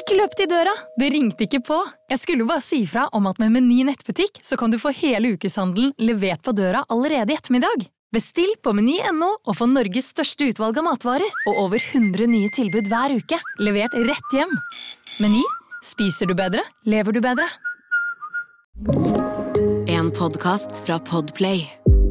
Ikke løp til døra, det ringte ikke på. Jeg skulle bare si fra om at med Meny nettbutikk så kan du få hele ukeshandelen levert på døra allerede i ettermiddag. Bestill på Meny.no og få Norges største utvalg av matvarer og over 100 nye tilbud hver uke, levert rett hjem. Meny, spiser du bedre, lever du bedre. En podcast fra Podplay.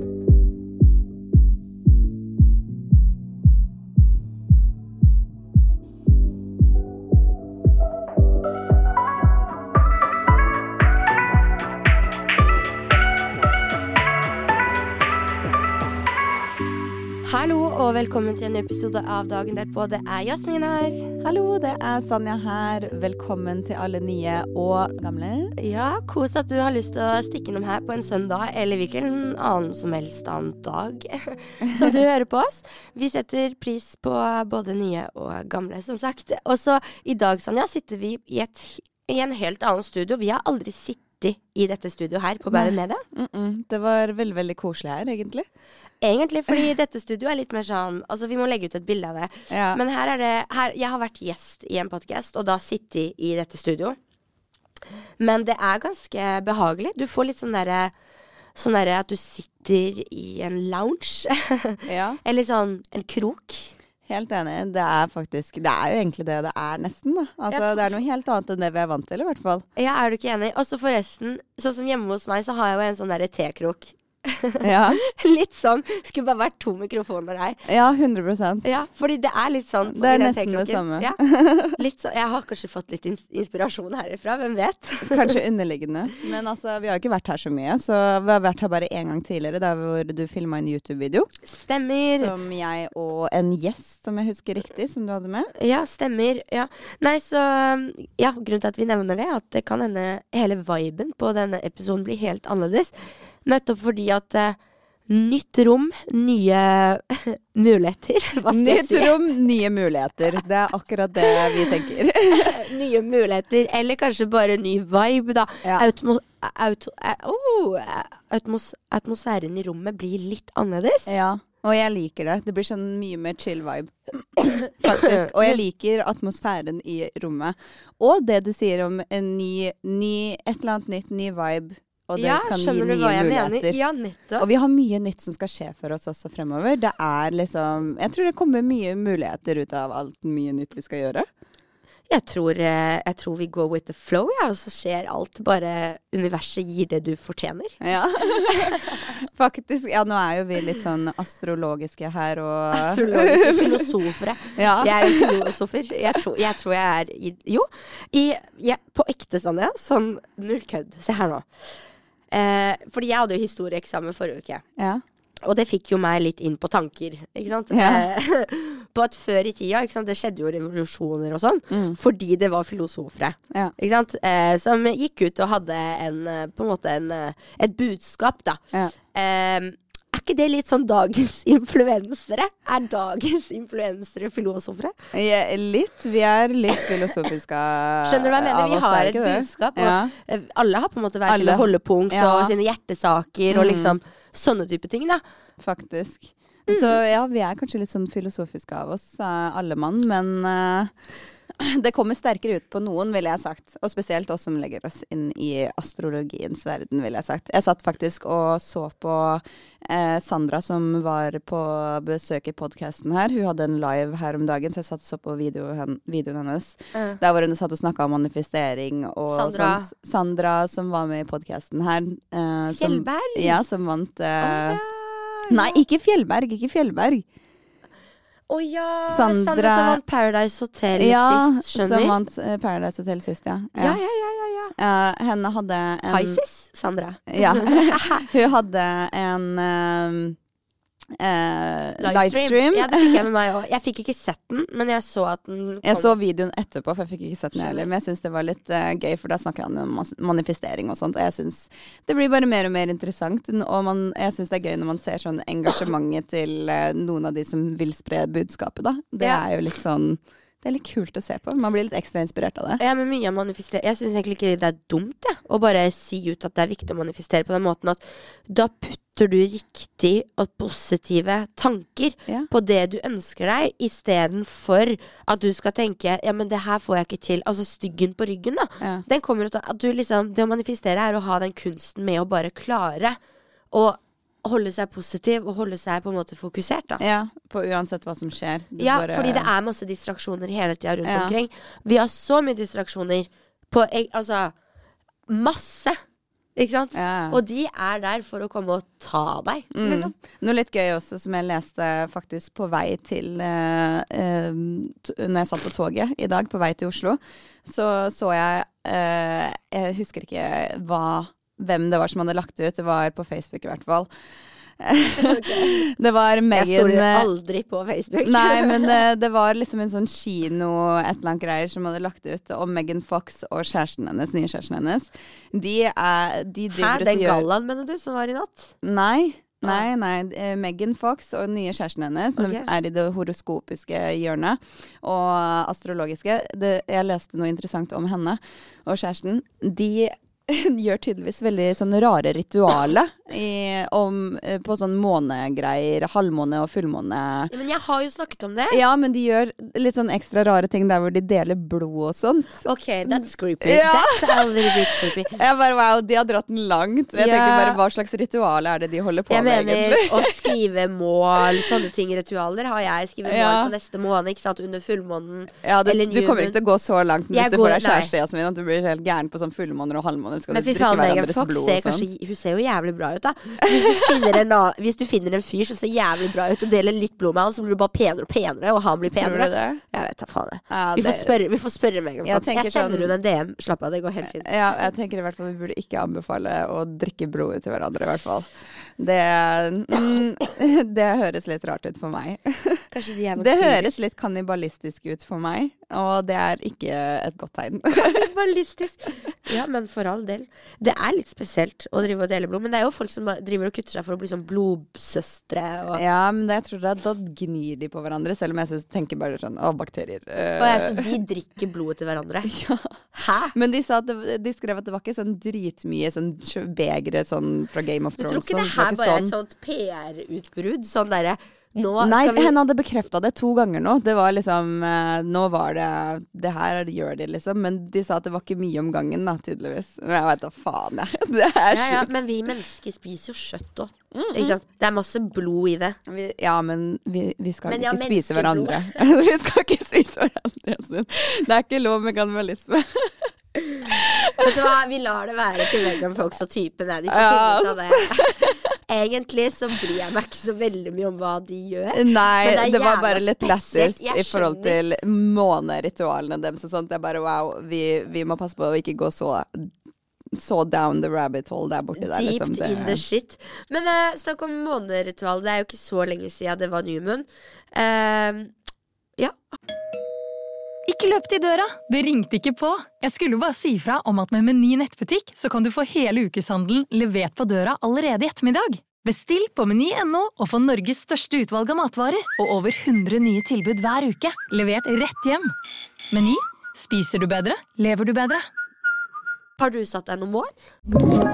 Hallo og velkommen til en episode av Dagen derpå. Det Jasmin her. Hallo, det Sanja her. Velkommen til alle nye og gamle. Ja, kos at du har lyst til å stikke innom her på en søndag, eller hvilken annen som helst annen dag som du hører på oss. Vi setter pris på både nye og gamle, som sagt. Og så i dag, Sanja, sitter vi i en helt annen studio. Vi har aldri sittet i dette studio her på Bauer Media. Det var veldig, veldig koselig her, egentlig. Egentlig, fordi dette studio litt mer sånn, altså vi må legge ut et bilde av det. Ja. Men her jeg har vært gjest i en podcast, og da sitter i dette studio. Men det ganske behagelig. Du får litt sånn der at du sitter i en lounge. Ja. Eller sånn en krok. Helt enig. Det jo egentlig det nesten, da. Altså, det noe helt annet enn det vi vant til, i hvert fall. Ja, du ikke enig? Og så forresten, sånn som hjemme hos meg, så har jeg jo en sånn der tekrok. Ja. Litt sånn, skulle bare vært 2 mikrofoner her. Ja, 100%. Ja, fordi det litt sånn. Det nesten det samme. Ja. Litt så, jeg har kanskje fått litt inspirasjon herifra, hvem vet? Kanskje underliggende. Men altså, vi har ikke vært her så mye, så vi har vært her bare en gang tidligere, der hvor du filmet en YouTube-video. Stemmer. Som jeg og en gjest, som jeg husker riktig, som du hadde med. Ja, stemmer. Ja. Nei, så, ja, grunnen til at vi nevner det, at det kan hende hele viben på denne episoden blir helt annerledes. Nettopp fordi at nytt rom, nye muligheter. Hva skal jeg si? Nytt rom, nye muligheter. Det akkurat det vi tenker. Nye muligheter, eller kanskje bare ny vibe, da. Ja. Atmosfæren i rommet blir litt annerledes. Ja, og jeg liker det. Det blir sånn mye mer chill vibe. Faktisk. Og jeg liker atmosfæren i rommet. Og det du sier om en et eller annet nytt, ny vibe. Og det kan gi nye muligheter. Ja, nettopp. Og vi har mye nytt som skal skje for oss også fremover. Det liksom, jeg tror det kommer mye muligheter ut av alt mye nytt vi skal gjøre. Jeg tror vi går with the flow, ja, og så skjer alt. Bare universet gir det du fortjener. Ja, faktisk. Ja, nå jo vi litt sånn astrologiske her. Og astrologiske filosofere. Ja. Jeg en filosofer. Jeg tror på ekte sånn, ja. Sånn null kødd. Se her nå. Fordi jeg hadde jo historieeksamen forrige uke. Ja. Og det fikk jo meg litt inn på tanker, ikke sant? Ja. På at før i tida, ikke sant? Det skjedde jo revolusjoner og sånn, fordi det var filosofere, ikke sant? Som gikk ut og hadde på en måte et budskap, da. Ja. Ikke det litt sånn dagens influensere? Dagens influensere filosofere? Ja, litt. Vi litt filosofiske. Skjønner du hva jeg mener? Vi har et budskap, og alle har på en måte hver sine holdepunkt og sine hjertesaker og liksom sånne type ting, da. Faktisk. Så ja, vi kanskje litt sånn filosofiske av oss, alle mann, men det kommer sterkere ut på noen, vil jeg sagt. Og spesielt oss som legger oss inn i astrologiens verden, vil jeg sagt. Jeg satt faktisk og så på Sandra, som var på besøk i podcasten her. Hun hadde en live her om dagen, så jeg satt og så på videoen hennes. Der hvor hun satt og snakket om manifestering og sånt. Sandra, som var med i podcasten her. Fjellberg? Som vant... Nei, ikke Fjellberg. Ja, Sandra som vant Paradise Hotel sist, skjønner. Ja, som vant Paradise Hotel sist, ja. Ja. Henne hadde en... Pisces, Sandra. Ja, hun hadde en livestream. Ja, det fikk jeg med meg også. Jeg fikk ikke sett den, men jeg så at den kom. Jeg så videoen etterpå, for jeg fikk ikke sett den heller. Men jeg synes det var litt gøy, for da snakker han om manifestering og sånt. Og jeg synes det blir bare mer og mer interessant. Og jeg synes det gøy når man ser sånn engasjementet til noen av de som vil spre budskapet, da. Det jo litt sånn Det er litt kult å se på. Man blir litt ekstra inspirert av det. Ja, men mye av manifestere. Jeg synes egentlig ikke det dumt, å bare si ut at det viktig å manifestere på den måten at da putter du riktig og positive tanker på det du ønsker deg, i stedet for at du skal tenke, ja, men det her får jeg ikke til. Altså styggen på ryggen da. Den kommer ut av at du liksom, det å manifestere å ha den kunsten med å bare klare å holde seg positiv og holde seg på en måte fokusert da. Ja, på uansett hva som skjer. Fordi det masse distraksjoner hele tiden rundt omkring. Vi har så mye distraksjoner på, altså, masse. Ikke sant? Og de der for å komme og ta deg, liksom. Noe litt gøy også, som jeg leste faktisk på vei til når jeg satt på toget i dag, på vei til Oslo, så jeg husker ikke hvem det var som hadde lagt ut. Det var på Facebook i hvert fall. Det var Meghan. Jeg så det aldri på Facebook. Nei, men det var liksom en sånn kino, et eller annet greier som hadde lagt ut om Megan Fox og kjæresten hennes, nye kjæresten hennes. De driver den gallaen, mener du, som var i natt? Nei. Megan Fox og den nye kjæresten hennes i det horoskopiske hjørnet og astrologiske. Jeg leste noe interessant om henne og kjæresten. De gjør tydeligvis veldig sånn rare ritualer på sånn månegreier, halvmåne og fullmåne. Ja, men jeg har jo snakket om det. Ja, men de gjør litt sånn ekstra rare ting der hvor de deler blod og sånt. Ok, that's creepy. That's a little bit creepy. Jeg bare, wow, de har dratt den langt. Jeg tenker bare, hva slags ritual det de holder på med egentlig? Jeg mener, å skrive mål, sånne ting, ritualer, har jeg skrevet mål for neste måned, ikke sant, under fullmånen. Ja, du kommer ikke til å gå så langt hvis du får deg kjæreste, Jasmin, at du blir helt gæren på sånn fullmåner og halvmåner. Men fy faen, Megan Fox hun ser jo jævlig bra ut da. Hvis du finner en fyr som ser jævlig bra ut og deler litt blod med han, så blir du bare penere og penere, og han blir penere. Tror du det? Jeg vet da faen det. Vi får spørre Megan Fox. Jeg sender hun en DM. Slapp av, det går helt fint. Ja, jeg tenker i hvert fall vi burde ikke anbefale å drikke blodet til hverandre i hvert fall. Det høres litt rart ut for meg. Det høres litt kannibalistisk ut for meg, og det ikke et godt tegn. Kannibalistisk? Ja, men for all del. Det litt spesielt å drive og dele blod, men det jo folk som driver og kutter seg for å bli sånn blodsøstre. Ja, men jeg tror da gnir de på hverandre, selv om jeg tenker bare sånn, bakterier. Så de drikker blodet til hverandre? Ja. Hæ? Men de skrev at det var ikke sånn dritmye sånn begre sånn fra Game of Thrones. Du tror ikke det her bare et sånt PR-utbrudd? Sånn derre henne hadde bekreftet det 2 ganger nå. Det var liksom, nå var det her gjør de liksom, men de sa at det var ikke mye om gangen da, tydeligvis. Men jeg vet da faen, det sjukt. Ja, men vi mennesker spiser jo kjøtt også. Ikke sant? Det masse blod i det. Men vi skal ikke spise hverandre. Vi skal ikke spise hverandre. Det ikke lov med kannibalisme. Vet du hva, vi lar det være til Megan Fox og typen de får finne ut av det. Egentlig så bryr jeg meg ikke så veldig mye om hva de gjør. Nei, det var bare litt lættis i forhold til måneritualene deres og sånt. Jeg bare, wow, vi må passe på å ikke gå så down the rabbit hole der borte der. Deep in the shit. Men snakk om måneritual, det jo ikke så lenge siden det var New Moon. Ja. Ikke løp til døra, det ringte ikke på. Jeg skulle bare si fra om at med Meny nettbutikk så kan du få hele ukeshandelen levert på døra allerede i ettermiddag. Bestill på meny.no og få Norges største utvalg av matvarer og over 100 nye tilbud hver uke, levert rett hjem. Meny, spiser du bedre, lever du bedre. Har du satt deg noen mål?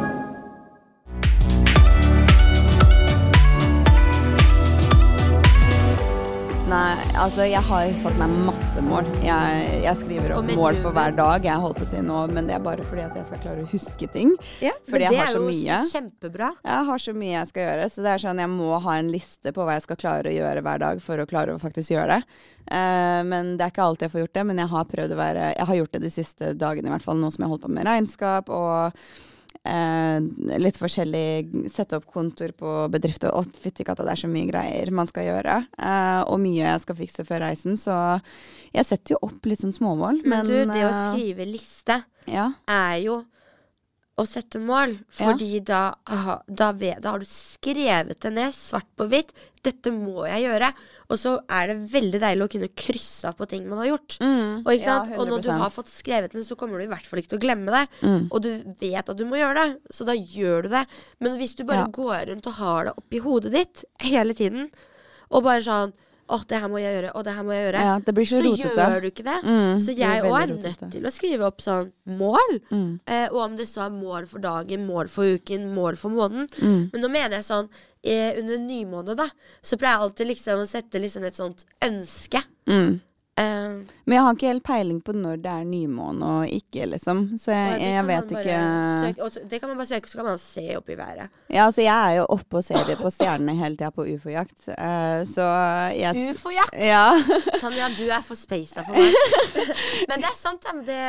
Nei, altså jeg har satt meg masse mål. Jeg skriver opp mål for hver dag. Jeg holder på å si nå, men det bare fordi at jeg skal klare å huske ting. Ja, fordi men jeg har så mye. Det jo kjempebra. Jeg har så mye jeg skal gjøre, så det sånn jeg må ha en liste på hva jeg skal klare å gjøre hver dag for å klare å faktisk gjøre det. Men det ikke alltid jeg får gjort det, men jeg har prøvd jeg har gjort det de siste dagene i hvert fall, nå som jeg holdt på med regnskap og litt forskjellig, sette opp kontor på bedrifter, og fytti katta, det så mye greier man skal gjøre, og mye jeg skal fikse før reisen, så jeg setter jo opp litt sånn småmål. Men du, det å skrive liste jo å sette mål, fordi da har du skrevet det ned svart på hvitt, dette må jeg gjøre, og så det veldig deilig å kunne krysse av på ting man har gjort. Og, ikke sant? Og når du har fått skrevet det, så kommer du i hvert fall ikke til å glemme det, og du vet at du må gjøre det, så da gjør du det. Men hvis du bare går rundt og har det oppi hodet ditt hele tiden, og bare sånn, det her må jeg gjøre, det her må jeg gjøre. Ja, det blir så rotete. Så gjør du ikke det. Så jeg også nødt til å skrive opp sånn mål. Og om det så mål for dagen, mål for uken, mål for måneden. Men nå mener jeg sånn, under nymåned da, så pleier jeg alltid liksom å sette liksom et sånt ønske. Men jeg har ikke helt peiling på når det nymåne og ikke, liksom. Så jeg vet ikke. Det kan man bare søke, så kan man se opp i været. Ja, altså jeg jo oppe og ser det på stjernene hele tiden på UFO-jakt. Så UFO-jakt? Ja. Sånn, ja, du for spacet for meg. Men det sant,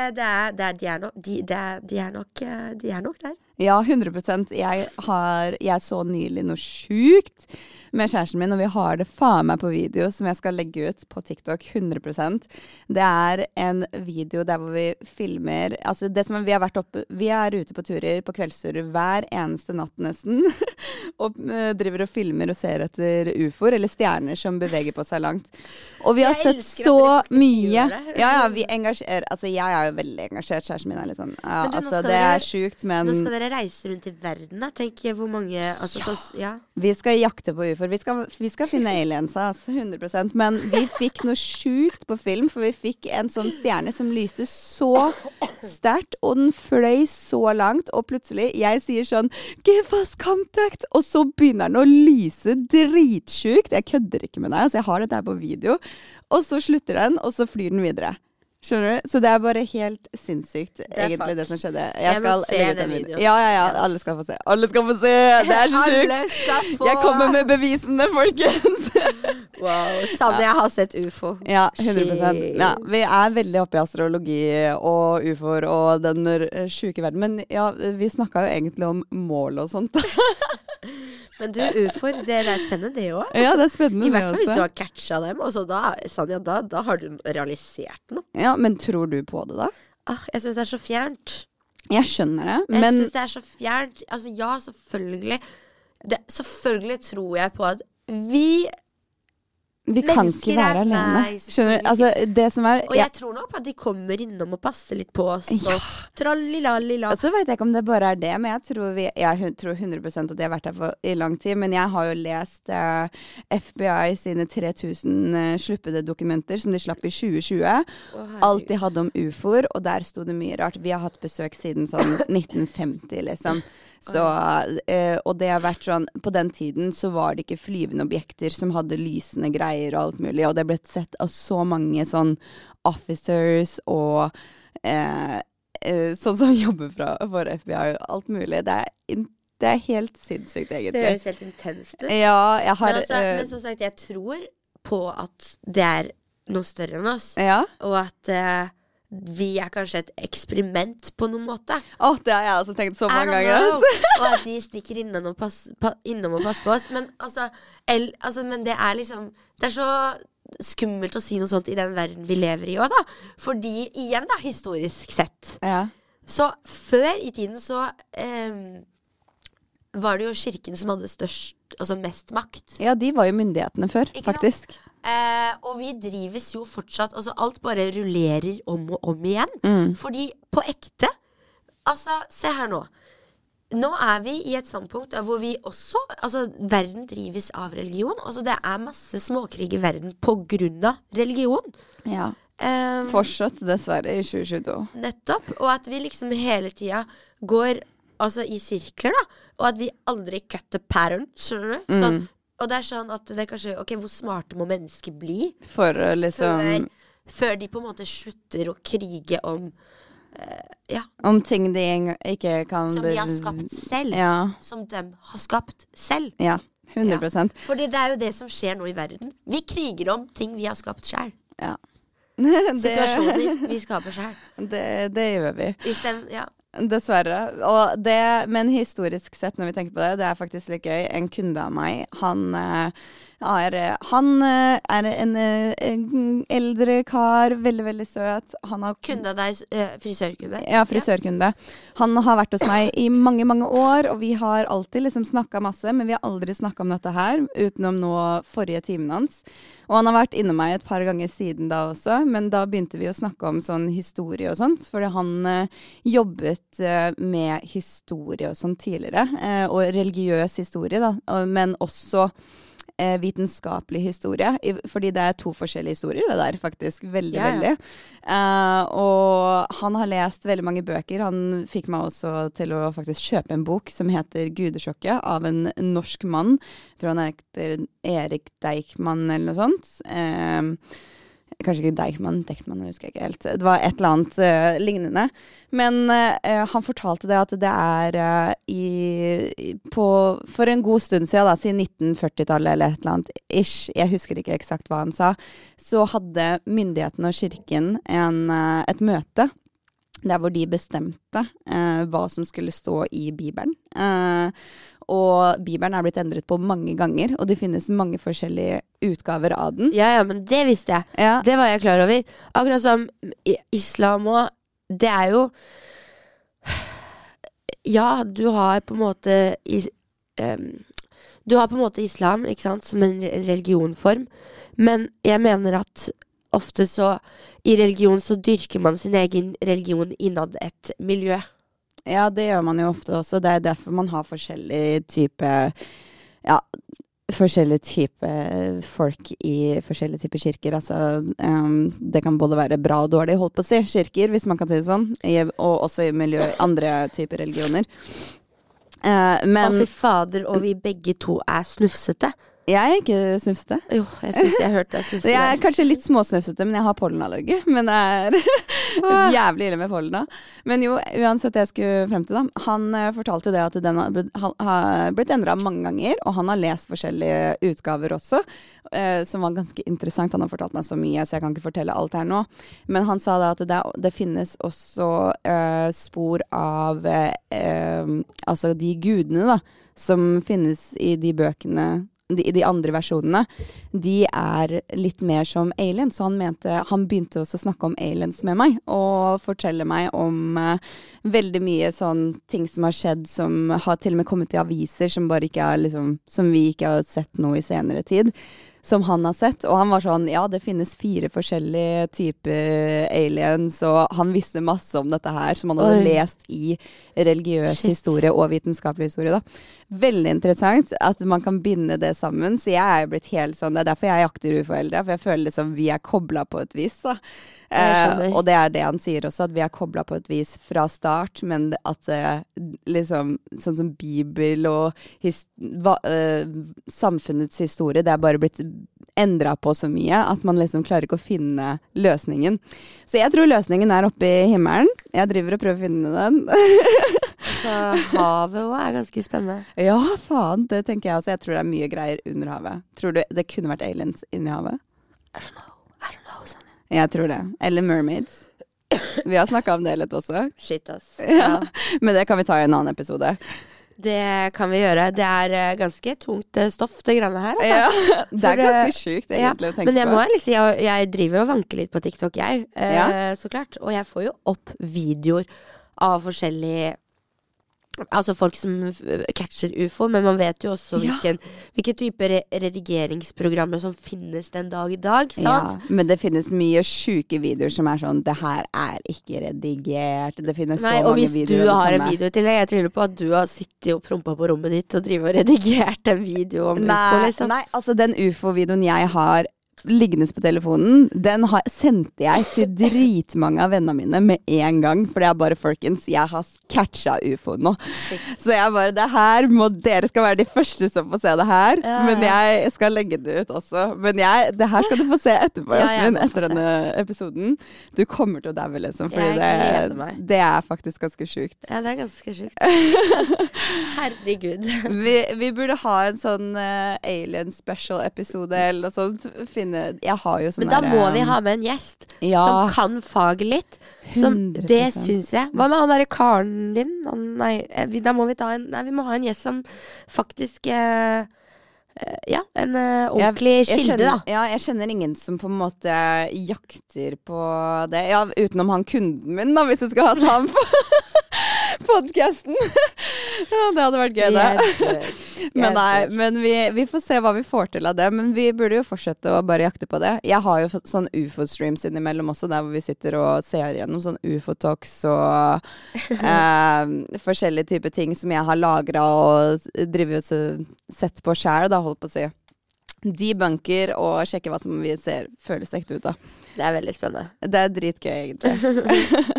de er nok der. Ja, 100%. Jeg så nylig noe sjukt med kjæresten min, og vi har det faen meg på video som jeg skal legge ut på TikTok 100%. Det en video der hvor vi filmer, altså det som vi har vært oppe, vi ute på turer, på kveldsturer hver eneste natt nesten, og driver og filmer og ser etter UFOer, eller stjerner som beveger på seg langt. Og vi har sett så mye. Ja, vi engasjerer, altså jeg jo veldig engasjert, kjæresten min litt sånn, ja, altså det sjukt, men... Nå skal dere reise rundt i verden, da, tenker jeg hvor mange, altså Vi skal jakte på UFOer. Vi skal finne aliens, altså, 100%. Men vi fikk noe sjukt på film, for vi fikk en sånn stjerne som lyste så sterkt, og den fløy så langt, og plutselig, jeg sier sånn, give us contact, og så begynner den å lyse dritsjukt. Jeg kødder ikke med deg, altså jeg har det der på video, og så slutter den, og så flyr den videre. Skjønner du? Så det bare helt sinnssykt, egentlig, det som skjedde. Jeg må se den videoen. Ja, alle skal få se. Alle skal få se! Det så sjukt! Alle skal få! Jeg kommer med bevisene, folkens! Wow, Sanne, jeg har sett UFO. Ja, 100%. Ja, vi veldig oppe i astrologi og UFOer og den syke verden. Men ja, vi snakket jo egentlig om mål og sånt. Men du, UFOer, det spennende det også. Ja, det spennende. I hvert fall hvis du har catchet dem. Og så Sanja, da har du realisert noe. Ja, men tror du på det da? Jeg synes det så fjernt. Jeg skjønner det, men... Jeg synes det så fjernt. Altså, ja, selvfølgelig. Selvfølgelig tror jeg på at vi kan ikke være alene. Skjønner du? Altså, det som og jeg tror nok på at de kommer innom og passer litt på oss. Og trallilalila. Og så vet jeg ikke om det bare det, men jeg tror 100% at de har vært her i lang tid. Men jeg har jo lest FBI sine 3000 sluppede dokumenter som de slapp i 2020. Alt de hadde om UFOer, og der stod det mye rart. Vi har hatt besøk siden sånn 1950, liksom. Så, og det har vært sånn, på den tiden så var det ikke flyvende objekter som hadde lysende greier og alt mulig, og det ble sett av så mange sånn officers og sånn som jobber for FBI og alt mulig. Det helt sinnssykt, egentlig. Det høres helt intenst ut. Ja, jeg har... Men som sagt, jeg tror på at det noe større enn oss. Ja. Og at... vi kanskje et eksperiment på noen måte. Det har jeg også tenkt så mange ganger. Og at de stikker innom og passer på oss. Men men det liksom det så skummelt å si noe sånt i den verden vi lever i også, da. Fordi, igjen da, historisk sett. Ja. Så før i tiden så var det jo kirken som hadde mest makt. Ja, de var jo myndighetene før, faktisk. Og vi drives jo fortsatt, altså alt bare rullerer om og om igjen. Fordi på ekte, altså se her nå vi i et standpunkt hvor vi også, altså verden drives av religion. Altså det masse småkrig i verden på grunn av religion. Ja, fortsatt dessverre i 2022. Nettopp, og at vi liksom hele tiden går i sirkler da, og at vi aldri cut the pattern, skjønner du? Sånn. Og det sånn at det kanskje, hvor smarte må mennesker bli for liksom før de på en måte slutter å krige om om ting de ikke kan som de har skapt selv. Ja. Som de har skapt selv. Ja, 100%. Ja. Fordi det jo det som skjer nå i verden. Vi kriger om ting vi har skapt selv. Ja. Situasjoner vi skaper selv. Det gjør vi. Dessverre. Men historisk sett, når vi tenker på det faktisk litt gøy. En kunde av meg, han en eldre kar, veldig, veldig søt. Kunde av deg, frisørkunde? Ja, frisørkunde. Han har vært hos meg i mange, mange år, og vi har alltid liksom snakket masse, men vi har aldri snakket om dette her, utenom nå forrige timen hans. Og han har vært inne meg et par ganger siden da også, men da begynte vi å snakke om sånn historie og sånt, fordi han jobbet med historie og sånt tidligere, og religiøs historie da, men også vitenskapelig historie, fordi det 2 forskjellige historier, det der faktisk, veldig. Og han har lest veldig mange bøker. Han fikk meg også til å faktisk kjøpe en bok som heter Gudesjokket av en norsk mann. Jeg tror han heter Erik Deichman eller noe sånt. Kanskje ikke Deichman, husker jeg ikke helt. Det var et eller annet lignende. Men han fortalte det at det for en god stund siden, da, siden 1940-tallet eller et eller annet, jeg husker ikke eksakt hva han sa, så hadde myndighetene og kirken et møte der hvor de bestemte hva som skulle stå i Bibelen. Og Bibelen blitt endret på mange ganger, og det finnes mange forskjellige utgaver av den. Ja, men det visste jeg. Ja. Det var jeg klar over. Akkurat som islam og det jo ja, du har på en måte islam, ikke sant, som en religionform, men jeg mener at ofte så i religion så dyrker man sin egen religion innad et miljø. Ja, det gjør man jo ofte også. Det derfor man har forskjellige typer folk i forskjellige typer kirker. Altså, det kan både være bra og dårlig, holdt på å si, kirker, hvis man kan si det sånn, og også i andre typer religioner. Men fy fader, og vi begge to snufsete. Jeg ikke snufsete. Jo, jeg synes jeg hørte deg snufsete. Jeg kanskje litt småsnufsete, men jeg har pollenallergi. Men det jævlig ille med pollen da. Men jo, uansett det jeg skulle frem til da. Han fortalte jo det at den har blitt endret mange ganger, og han har lest forskjellige utgaver også, som var ganske interessant. Han har fortalt meg så mye, så jeg kan ikke fortelle alt her nå. Men han sa da at det finnes også spor av altså de gudene da, som finnes i de bøkene, i de andre versjonene, de litt mer som aliens. Så han begynte også å snakke om aliens med meg, og fortelle meg om veldig mye sånn ting som har skjedd, som har til og med kommet i aviser, som bare ikke liksom, som vi ikke har sett nå i senere tid, som han har sett. Og han var sånn, ja, det finnes 4 forskjellige typer aliens, og han visste masse om dette her, som han hadde lest i religiøs historie og vitenskapelig historie da. Veldig interessant at man kan binde det sammen, så jeg jo blitt helt sånn, det derfor jeg jakter UFO-eldre, for jeg føler liksom vi koblet på et vis da. Og det det han sier også, at vi koblet på et vis fra start, men at liksom, sånn som Bibel og samfunnets historie, det bare blitt endret på så mye, at man liksom klarer ikke å finne løsningen. Så jeg tror løsningen oppe i himmelen. Jeg driver og prøver å finne den. Så havet også ganske spennende. Ja, faen, det tenker jeg også. Jeg tror det mye greier under havet. Tror du det kunne vært aliens inni havet? I don't know, Sonja. Jeg tror det. Eller mermaids. Vi har snakket om det litt også. Shit, ass. Ja. Men det kan vi ta i en annen episode. Det kan vi gjøre. Det ganske tungt stoff, det greiene her. Altså. Ja, det ganske sykt egentlig å tenke på. Men jeg må si, jeg driver og vanker litt på TikTok, så klart. Og jeg får jo opp videoer av forskjellige, altså folk som catcher UFO, men man vet jo også hvilke typer redigeringsprogrammer som finnes den dag i dag, sant? Ja, men det finnes mye syke videoer som sånn, det her ikke redigert, det finnes så mange videoer. Og hvis du har en video til det, jeg tror på at du har sittet og prompet på rommet ditt og driver og redigert en video om UFO, liksom. Nei, altså den UFO-videoen jeg har liggende på telefonen, den sendte jeg til dritmange av vennene mine med en gang, for det bare, folkens, jeg har catchet UFO nå. Shit. Så jeg bare, dere skal være de første som får se det her, men jeg skal legge det ut også. Men det her skal du få se etterpå, Jasmin, etter denne episoden. Du kommer til å daue, liksom, fordi det faktisk ganske sykt. Ja, det ganske sykt. Herregud. Vi burde ha en sånn alien special episode eller noe sånt, jeg har jo sånn men da må vi ha med en gjest som kan faget litt. Det synes jeg. Hva med han der karen din? Da må vi må ha en gjest som faktisk en ordentlig kilde da. Ja, jeg kjenner ingen som på en måte jakter på det. Ja, utenom han kunden min da, hvis du skal ha ham på podcasten. Ja, det hadde vært gøy det. Men vi får se hva vi får til av det, men vi burde jo fortsette å bare jakte på det. Jeg har jo fått sånn UFO-streams innimellom også, der hvor vi sitter og ser gjennom sånn UFO-talks og forskjellige typer ting som jeg har lagret og driver og sett på selv, da holdt på å si. debunker og sjekke hva som vi føles ekte ut da. Det veldig spennende. Det dritgøy egentlig.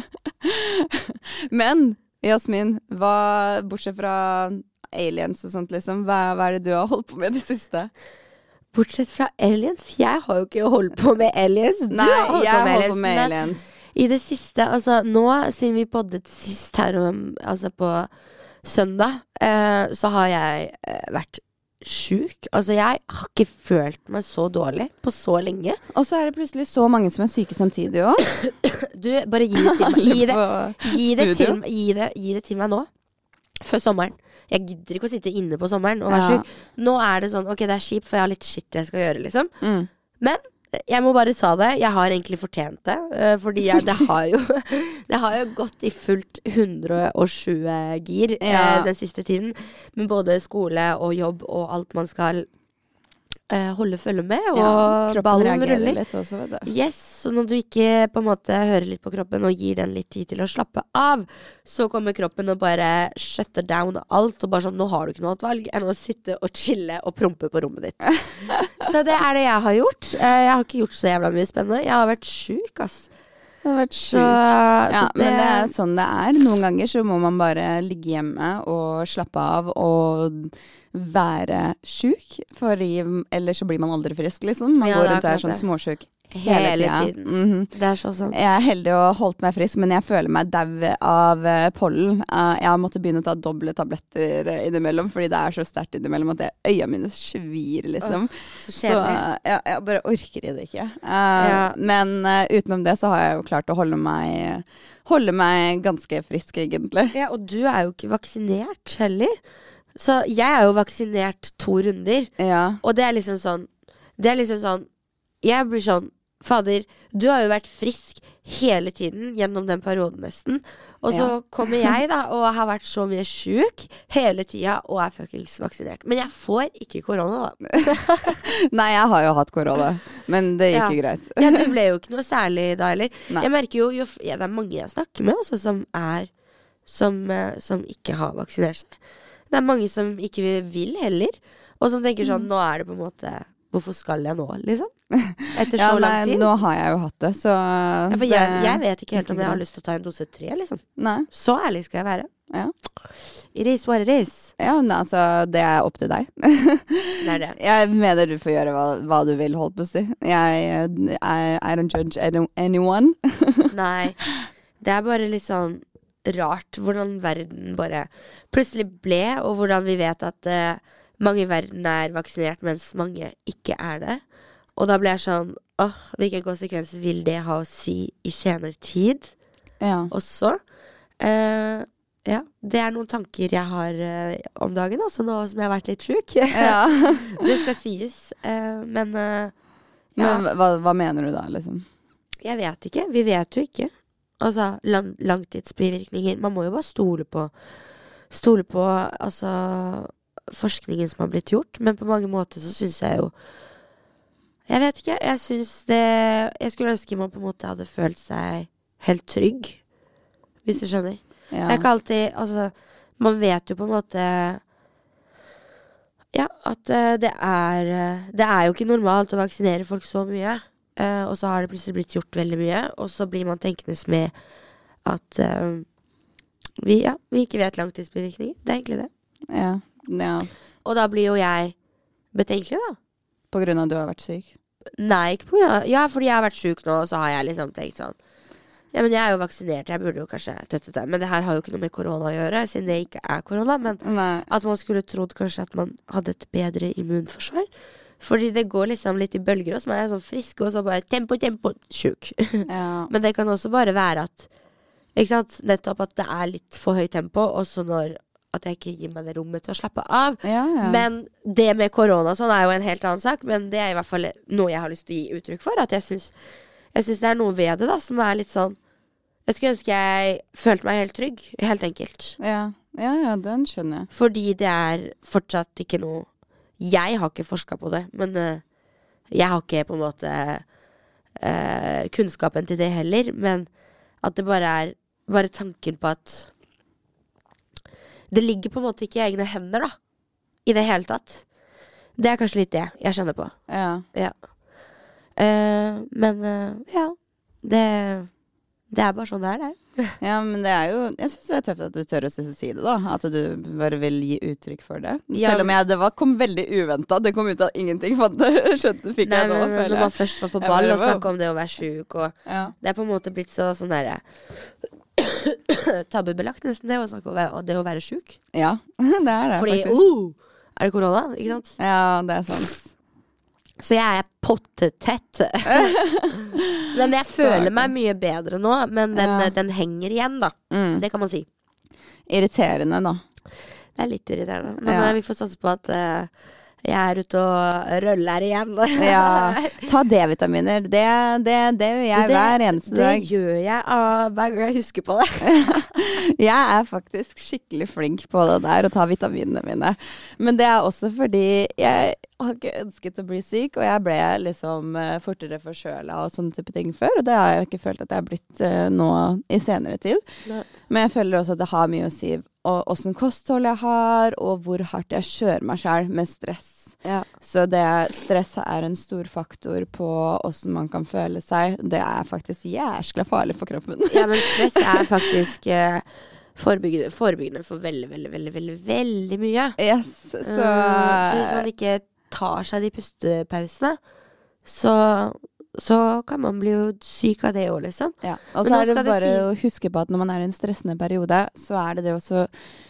Men, Jasmin, bortsett fra aliens og sånt liksom, hva det du har holdt på med det siste? Bortsett fra aliens? Jeg har jo ikke holdt på med aliens. Nei, jeg holdt på med aliens. I det siste, altså nå, siden vi poddet sist her, altså på søndag, så har jeg vært syk. Altså jeg har ikke følt meg så dårlig på så lenge. Og så det plutselig så mange som syke samtidig også. Du, bare gi det til meg. Gi det til meg nå. Før sommeren. Jeg gidder ikke å sitte inne på sommeren og være syk. Nå det sånn, ok, det kjipt, for jeg har litt shit jeg skal gjøre, liksom. Men jeg må bare sa det. Jeg har egentlig fortjent det. Fordi det har jo gått i fullt 120 gir den siste tiden. Med både skole og jobb og alt man skal holde følge med. Og ballen ruller litt også, vet du. Yes, så når du ikke på en måte hører litt på kroppen og gir den litt tid til å slappe av, så kommer kroppen og bare shutter down alt. Og bare sånn, nå har du ikke noe annet valg enn å sitte og chille og prompe på rommet ditt. Så det det jeg har gjort. Jeg har ikke gjort så jævla mye spennende. Jeg har vært syk, ass. Du har vært syk. Men det sånn det Noen ganger så må man bare ligge hjemme og slappe av og være syk, ellers så blir man aldri frisk, liksom. Man går rundt og sånn småsyk hele tiden. Det så sånn. Jeg heldig og holdt meg frisk, men jeg føler meg dau av pollen. Jeg har måttet begynne å ta doble tabletter innimellom, fordi det så sterkt innimellom at øya mine svir, liksom. Så jeg bare orker det ikke. Men utenom det så har jeg jo klart å holde meg ganske frisk, egentlig. Ja, og du jo ikke vaksinert heller. Så jeg jo vaksinert 2 runder. Og det liksom sånn jeg blir sånn, fader, du har jo vært frisk hele tiden gjennom den perioden nesten. Og så kommer jeg da og har vært så mye syk hele tida og fuckings vaksinert. Men jeg får ikke korona da. Nei, jeg har jo hatt korona, men det gikk jo greit. Ja, du ble jo ikke noe særlig da heller. Jeg merker jo det mange jeg snakker med også, som ikke har vaksinert seg. Det mange som ikke vil heller, og som tenker sånn, nå det på en måte, hvorfor skal jeg nå, liksom? Etter så lang tid. Nå har jeg jo hatt det, så... for jeg vet ikke helt om jeg har lyst til å ta en dose 3, liksom. Nei. Så ærlig skal jeg være. Ja. It is what it is. Ja, men altså, det opp til deg. Det det. Jeg mener du får gjøre hva du vil, holdt på å si. I don't judge anyone. Nei, det bare litt sånn rart hvordan verden bare plutselig ble, og hvordan vi vet at mange i verden vaksinert, mens mange ikke det. Og da ble jeg sånn, hvilke konsekvenser vil det ha å si i senere tid? Ja. Også. Ja, det noen tanker jeg har om dagen, altså nå som jeg har vært litt syk. Ja. Det skal sies. Men hva mener du da, liksom? Jeg vet ikke. Vi vet jo ikke. Altså, langtidsbivirkninger. Man må jo bare stole på altså, forskningen som har blitt gjort. Men på mange måter så synes jeg jo jeg vet ikke. Jeg synes jeg skulle ønske man på en måte hadde følt seg helt trygg. Hvis du skjønner. Ja. Det ikke alltid altså, man vet jo på en måte ja, at det jo ikke normalt å vaksinere folk så mye. Og så har det plutselig blitt gjort veldig mye. Og så blir man tenkende med at vi ikke vet langtidsbivirkninger. Det egentlig det. Ja. Og da blir jo jeg betenkelig da. På grunn av at du har vært syk? Nei, ikke på grunn av ja, fordi jeg har vært syk nå. Og så har jeg liksom tenkt sånn ja, men jeg jo vaksinert. Jeg burde jo kanskje men det her har jo ikke noe med korona å gjøre, siden det ikke korona. Men at man skulle trodd kanskje at man hadde et bedre immunforsvar. Fordi det går liksom litt i bølger, og så er jeg sånn frisk, og så bare tempo, syk. Ja. Men det kan også bare være at, ikke sant, nettopp at det litt for høy tempo, og så når at jeg ikke gir meg det rommet til å slappe av. Ja. Men det med korona sånn jo en helt annen sak, men det i hvert fall noe jeg har lyst til å gi uttrykk for, at jeg synes det noe ved det da, som litt sånn, jeg skulle ønske jeg følte meg helt trygg, helt enkelt. Ja, den skjønner jeg. Fordi det fortsatt ikke noe jeg har ikke forsket på det, men jeg har ikke på en måte kunnskapen til det heller, men at det bare tanken på at det ligger på en måte ikke i egne hender da, i det hele tatt. Det kanskje litt det jeg kjenner på. Ja. Men ja, det bare sånn det det. Ja, men det jo, jeg synes det tøft at du tør å si det da, at du bare vil gi uttrykk for det. Ja. Selv om kom veldig uventet, det kom ut av ingenting, for det skjønte fikk jeg nå. Nei, men når man først var på ball og snakket om det å være syk, og det på en måte blitt sånn der tabubelagt nesten det å snakke om det å være syk. Ja, det det fordi, faktisk. Det korona, ikke sant? Ja, det sant. Så jeg pottetett. Men jeg føler meg mye bedre nå, men den henger igjen da. Det kan man si. Irriterende da. Det litt irriterende. Men vi får satse på at jeg ute og røller igjen. Ja, ta D-vitaminer. Det gjør jeg hver eneste dag. Det gjør jeg hver gang jeg husker på det. Jeg faktisk skikkelig flink på det der, å ta vitaminene mine. Men det også fordi jeg har ikke ønsket å bli syk, og jeg ble liksom fortere forkjølet og sånne type ting før, og det har jeg ikke følt at jeg har blitt nå i senere tid. Nei. Men jeg føler også at det har mye å si og hvordan kosthold jeg har, og hvor hardt jeg kjører meg selv med stress. Ja. Så stress en stor faktor på hvordan man kan føle seg. Det faktisk jæskla farlig for kroppen. Ja, men stress faktisk forebyggende for veldig mye. Yes, så hvis man ikke tar seg de pustepausene, så kan man bli jo syk av det også, liksom. Ja, og så det bare å huske på at når man i en stressende periode, så det også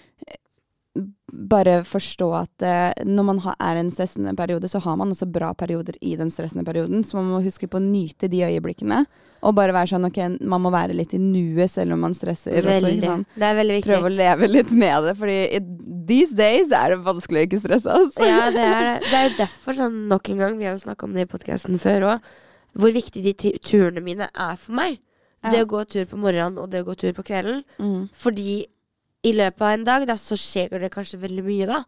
bare forstå at når man i en stressende periode, så har man også bra perioder i den stressende perioden, så man må huske på å nyte de øyeblikkene, og bare være sånn, ok, man må være litt i nuet selv om man stresser. Veldig, også, sånn, det veldig viktig. Prøve å leve litt med det, fordi these days det vanskelig å ikke stresse, altså. Ja, det det. Det jo derfor sånn, nok en gang, vi har jo snakket om det i podcasten før også, hvor viktig de turene mine for meg. Ja. Det å gå tur på morgenen, og det å gå tur på kvelden, fordi i løpet av en dag, da, så skjer det kanskje veldig mye da.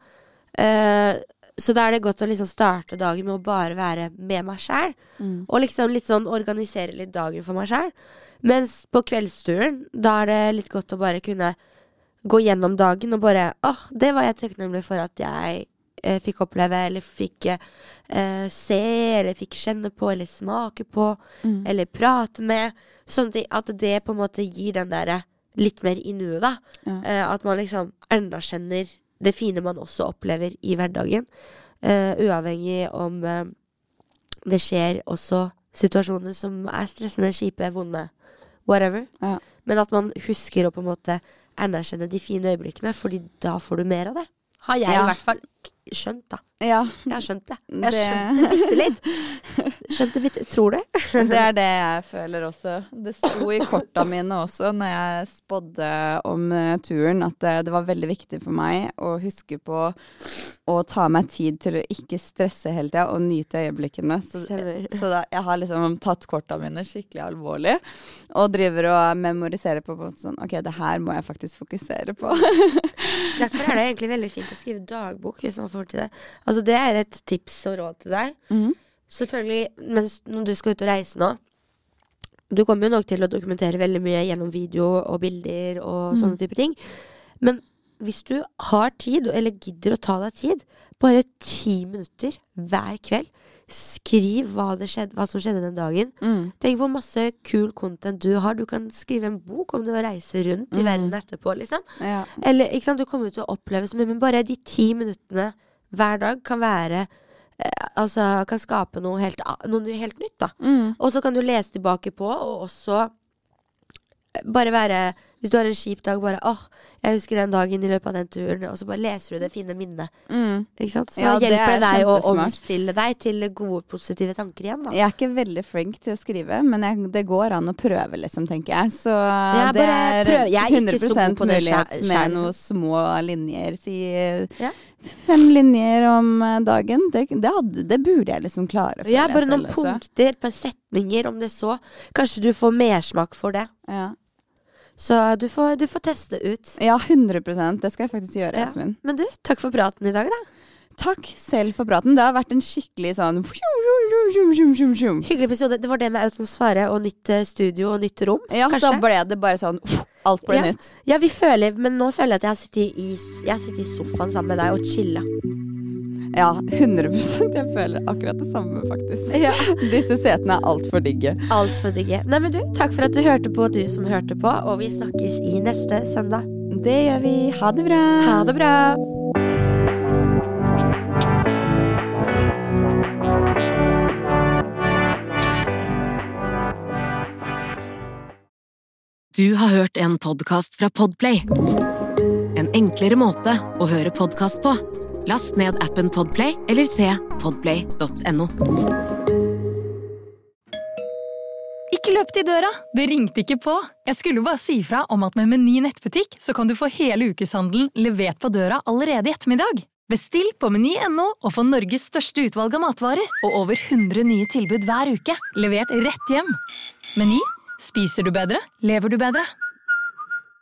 Så da det godt å liksom starte dagen med å bare være med meg selv. Og liksom litt sånn organisere litt dagen for meg selv. Mens på kveldsturen, da det litt godt å bare kunne gå gjennom dagen og bare, det var jeg takknemlig for at jeg fikk oppleve, eller fikk se, eller fikk kjenne på, eller smake på, eller prate med. Sånn at det på en måte gir den der litt mer i nuet da. At man liksom anerkjenner det fine man også opplever i hverdagen. Uavhengig om det skjer også situasjoner som stressende, kjipe, vonde, whatever. Ja. Men at man husker å på en måte anerkjenne de fine øyeblikkene, fordi da får du mer av det. Har jeg i hvert fall skjønt da. Ja. Jeg har skjønt det. Jeg skjønte bitte litt. Skjønte bitte, tror det. Det det jeg føler også. Det sto i korta mine også når jeg spådde om turen, at det var veldig viktig for meg å huske på å ta meg tid til å ikke stresse hele tiden og nyte øyeblikkene. Så da, jeg har liksom tatt korta mine skikkelig alvorlig, og driver og memoriserer på sånn, ok, det her må jeg faktisk fokusere på. Derfor det egentlig veldig fint å skrive dagbok hvis man får til det. Altså det et tips og råd til deg. Selvfølgelig, mens når du skal ut og reise nå, du kommer jo nok til å dokumentere veldig mye gjennom video og bilder og sånne type ting. Men hvis du har tid, eller gidder å ta deg tid, bare 10 minutter hver kveld, skriv hva som skjedde den dagen. Tenk hvor masse cool content du har. Du kan skrive en bok om du reiser rundt i verden etterpå, liksom. Ja. Eller, ikke sant, du kommer til å oppleve så mye, men bare de 10 minuttene hver dag kan være kan skape noe helt nytt da. Og så kan du lese tilbake på, og også bare være, hvis du har en kjip dag, bare, jeg husker den dagen i løpet av den turen, og så bare leser du det fine minnet. Ikke sant? Så hjelper det deg å omstille deg til gode, positive tanker igjen da. Jeg ikke veldig flink til å skrive, men det går an å prøve, liksom, tenker jeg. Så det 100% mulighet med noen små linjer. Si 5 linjer om dagen. Det burde jeg liksom klare. Ja, bare noen punkter, på setninger, om det så. Kanskje du får mersmak for det. Ja. Så du får teste ut. Ja, 100%. Det skal jeg faktisk gjøre, Jasmin. Men du, takk for praten i dag da. Takk selv for praten. Det har vært en skikkelig sånn hyggelig episode. Det var det med atmosfære og nytt studio og nytt rom. Ja, kanskje? Da ble det bare sånn alt ble nytt. Ja, men nå føler jeg at jeg har sittet i sofaen sammen med deg og chillet. Ja, 100%. Jeg føler akkurat det samme, faktisk. Ja. Disse setene alt for digge. Alt for digge. Nei, men du, takk for at du hørte på, du som hørte på, og vi snakkes i neste søndag. Det gjør vi. Ha det bra. Ha det bra. Du har hørt en podcast fra Podplay. En enklere måte å høre podcast på. Last ned appen Podplay eller se podplay.no. Ikke løp til døra, det ringte ikke på. Jeg skulle bare si fra om at med Meny nettbutikk så kan du få hele ukeshandelen levert på døra allerede i ettermiddag. Bestill på meny.no og få Norges største utvalg av matvarer og over 100 nye tilbud hver uke, levert rett hjem. Meny. Spiser du bedre? Lever du bedre?